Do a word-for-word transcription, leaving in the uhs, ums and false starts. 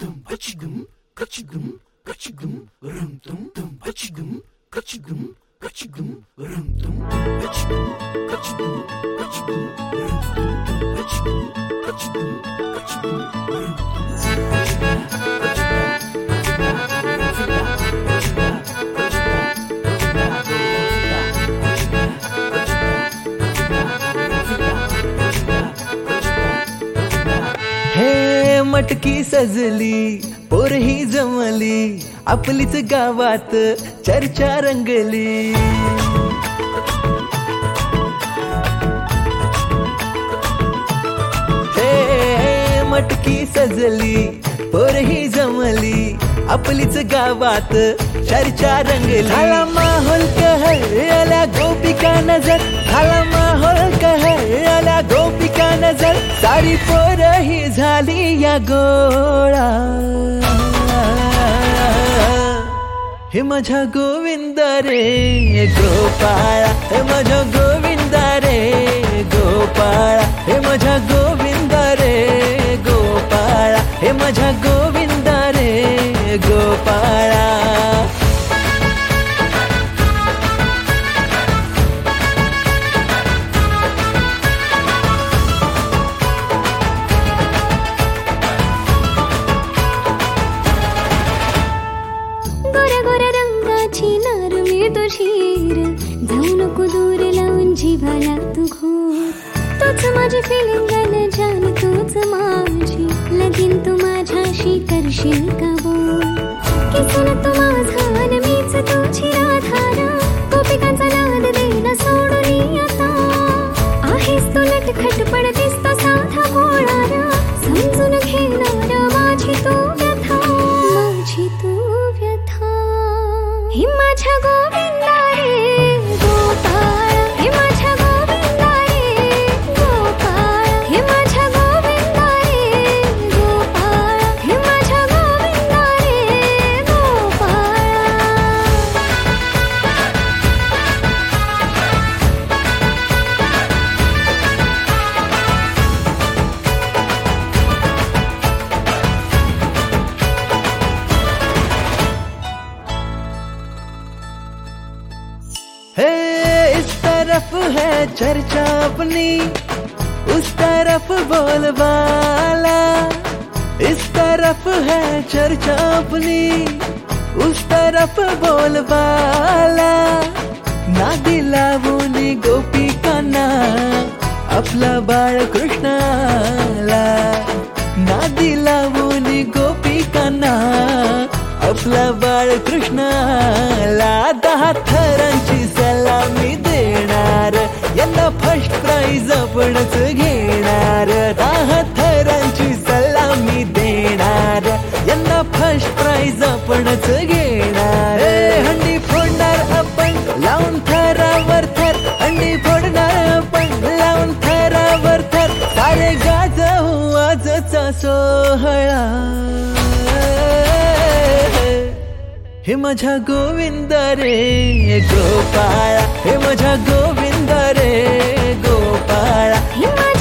tum kachigum kachigum kachigum rum tum tum kachigum kachigum kachigum rum tum kachigum kachigum kachigum rum tum kachigum kachigum kachigum rum हे मटकी सजली पोरही जमली आपलीच गावात चर्चा रंगली. हे मटकी सजली पोरही जमली आपलीच गावात चर्चा रंगली. झाला माहोल कहला गोपिका नजर, झाला माहोल कहला गोपिका नजर, सारी पोरही झाली या गोळा. हे माझ्या गोविंद रे गोपाळा, हे माझ्या गोविंद रे गोपाळा, हे माझ्या गोविंद रे गोपाळा, हे माझ्या गोविंद रे गोपाळा. गोऱ्या गोऱ्या रंगाची नार मी तुझीर, जाऊ नको दूर लावून जिभाला तू घोर. तूच माझी फिलिंग न जान तूच माझी, लगीन तू माझ्याशी करशील का बोल. किसन तू माझा न मीच तुझी राधारा, गोपिकांचा नाद देणं सोडून आता. आहेस तू लटखट पण दिसतो साधा भोळारा, समजून घेणारा माझी तू व्यथा, माझी तू व्यथा. हे माझ्या गोविंदा रे गोपाळा, हे माझ्या गोविंदा रे गोपाळा, हे माझ्या गोविंदा रे गोपाळा, हे माझ्या गोविंदा रे गोपाळा. हे इस तरफ है चर्चा अपनी, उस तरफ बोलबाला. इस तरफ है चर्चा अपनी, उस तरफ बोलबाला. नादी लावून गोपिकांना आपला बाळ कृष्णाला, नादी लावून गोपिकांना आपला बाळ कृष्णाला. दहा थरांची सलामी देणार, यंदा फर्स्ट प्राइज आपणच घेणार. दहा थरांची सलामी देणार, यंदा फर्स्ट प्राइज आपणच घेणार. हंडी फोडणार आपण लावून थरावर थर, हंडी फोडणार आपण लावून थरावर थर. सारे गाजवू आजचा सोहळा. हे माझ्या गोविंद रे गोपाळा, हे माझ्या गोविंद रे गोपाळा.